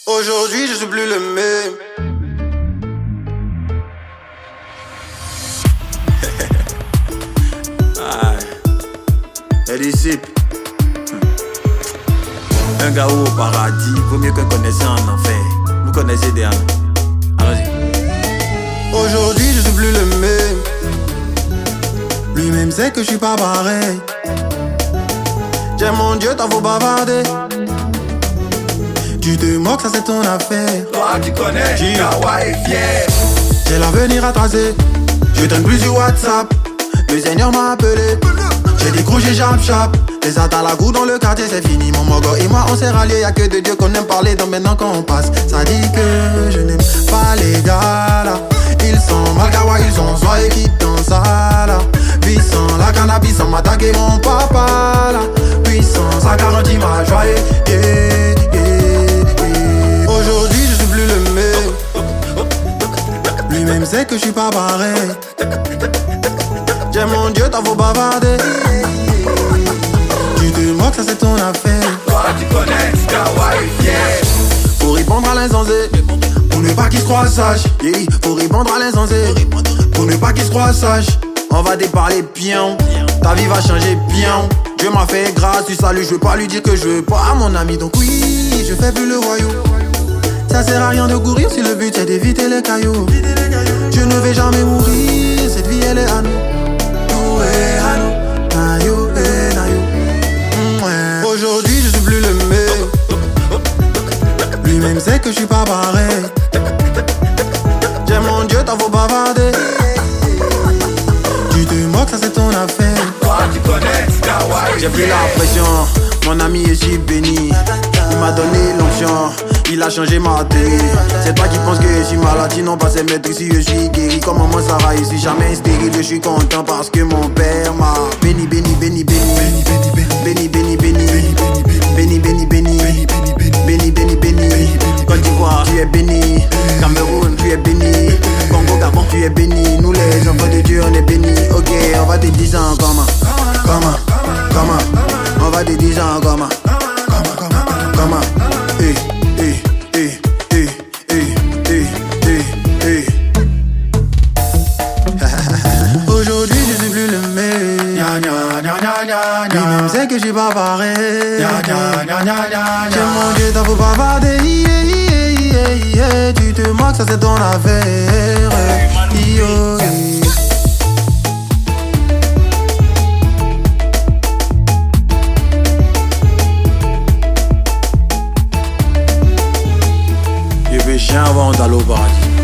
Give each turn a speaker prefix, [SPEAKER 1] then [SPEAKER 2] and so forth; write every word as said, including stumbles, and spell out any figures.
[SPEAKER 1] Aujourd'hui, je suis plus le même. Ah, elle dissipe. Un gars au paradis, vaut mieux que connaissez en enfer. Vous connaissez des âmes. Allons-y. Aujourd'hui, je suis plus le même. Lui-même sait que je suis pas pareil. J'aime mon Dieu, t'en faut bavarder. Tu te moques, ça c'est ton affaire.
[SPEAKER 2] Toi tu connais, Kawa est fier.
[SPEAKER 1] J'ai l'avenir à tracer. Je traîne plus sur WhatsApp. Le Seigneur m'a appelé. J'ai décroché chap chap. Les attaques à la cour dans le quartier, c'est fini. Mon mogo et moi on s'est ralliés. Y'a que de Dieu qu'on aime parler. Donc maintenant quand on passe, ça dit que je n'aime pas les gars là. Ils sont mal kawa, ils sont soyez qui dans ça là. Puissant, la cannabis sans m'attaquer mon papa là. Puissant, ça garantit ma joie. Yeah, yeah, yeah. Aujourd'hui je suis plus le même. Lui-même sait que je suis pas pareil. J'aime mon Dieu, t'en faut bavarder. Tu te moques, ça c'est ton affaire.
[SPEAKER 2] Toi tu connais, Kawa est fier.
[SPEAKER 1] Faut répondre à l'insensé pour ne pas qu'il se croie sage. Yeah. Faut répondre à l'insensé pour ne pas qu'il se croie sage. On va déparler bien. Ta vie va changer bien. Dieu m'a fait grâce du salut. Je veux pas lui dire que je veux pas mon ami. Donc oui, je fais plus le royaume. Ça sert à rien de courir si le but c'est d'éviter les cailloux. Je ne vais jamais mourir. Cette vie elle est à nous. Nous est à nous. Nayo et nayo. Mmh, ouais. Aujourd'hui je suis plus le même. Lui-même sait que je suis pas pareil. J'aime mon Dieu, t'en faut bavarder. Tu te moques, ça c'est ton affaire.
[SPEAKER 2] Toi tu connais, Kawa est fier.
[SPEAKER 1] J'ai pris la pression, mon ami est si béni. Il m'a donné l'onction, il a changé ma télé. C'est toi qui penses que je suis malade, sinon pas c'est maître ici je suis guéri. Comme maman Sarah ici, jamais stérile. Je suis content parce que mon père m'a béni, béni, béni, béni. Béni, béni, béni. Béni, béni, béni. Béni, béni, béni. Côte d'Ivoire, tu es béni. Cameroun, tu es béni. Congo, Gabon, tu es béni. Nous les enfants de Dieu, on est bénis. Ok, on va te dire ça comment. Comment, comment. On va te dire ça comment. Comment, eh, eh, eh, eh, eh, eh, eh, eh. Aujourd'hui je suis plus le même. Lui-même sait que je suis pas pareil. J'aime mon Dieu, t'en faut bavarder. Yeah, yeah, yeah, yeah. Tu te moques, ça c'est ton affaire. Yo, yeah. Je vais chien avant d'aller au paradis.